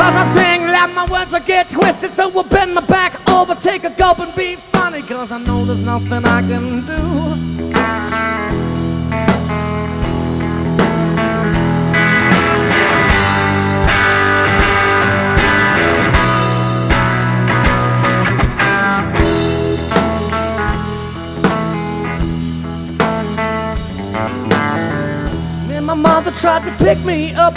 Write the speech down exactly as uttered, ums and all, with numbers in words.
Cause I think that my words will get twisted, so we'll bend my back over, take a gulp and be funny. Cause I know there's nothing I can do. My mother tried to pick me up